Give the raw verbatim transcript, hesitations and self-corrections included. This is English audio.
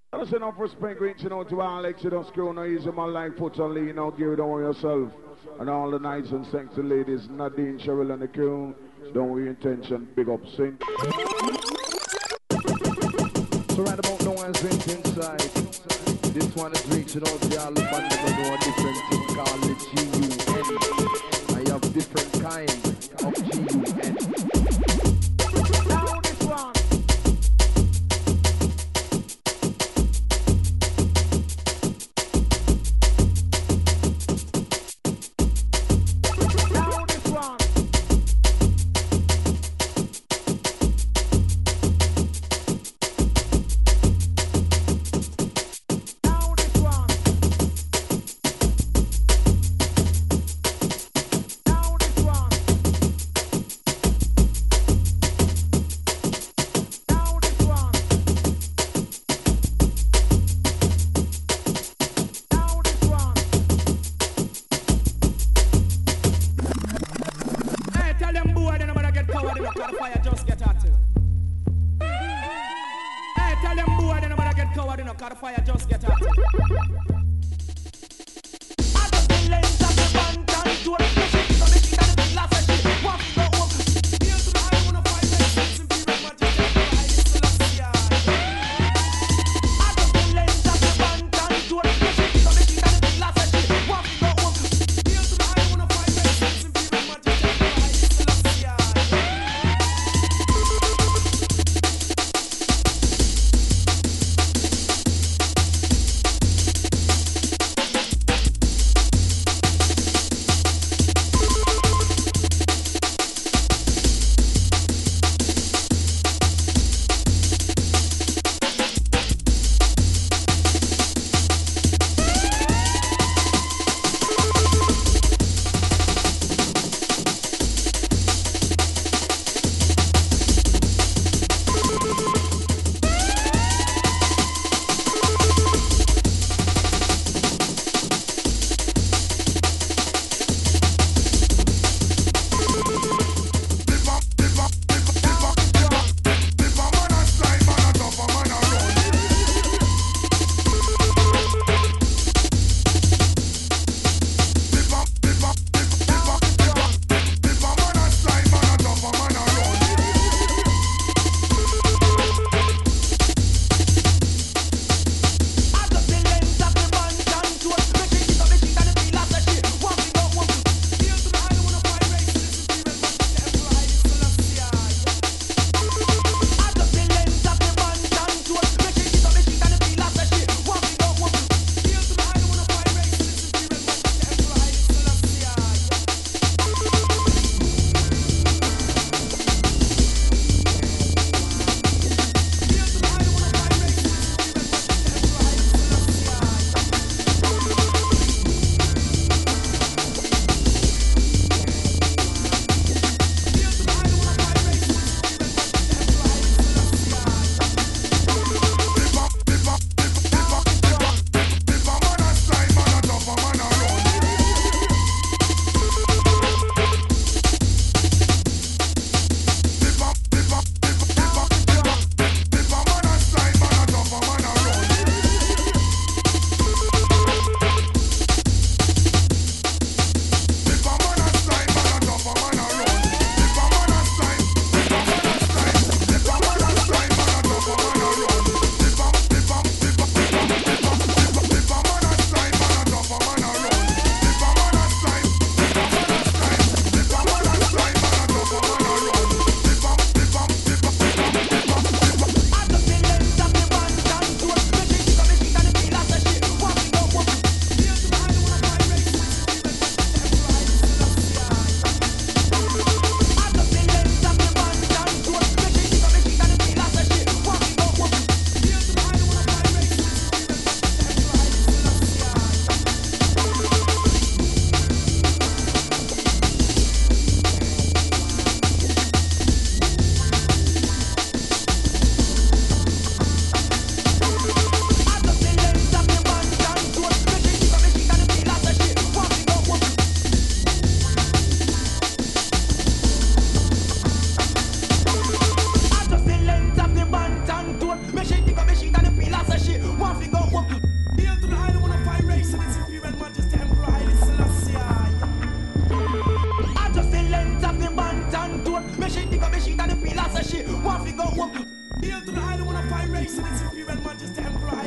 Listen up for spring reaching out to Alex, you don't screw no easy my life, foot and lean out, give it on yourself. And all the nice and sexy ladies, Nadine, Cheryl and the crew, don't we intention, big up, sing. So right about no one's went inside. This one is reaching out to all the band that know a different thing called the G U N. I have different kinds of G U N. Now this one. Pyration is Imperial Majesty Emperor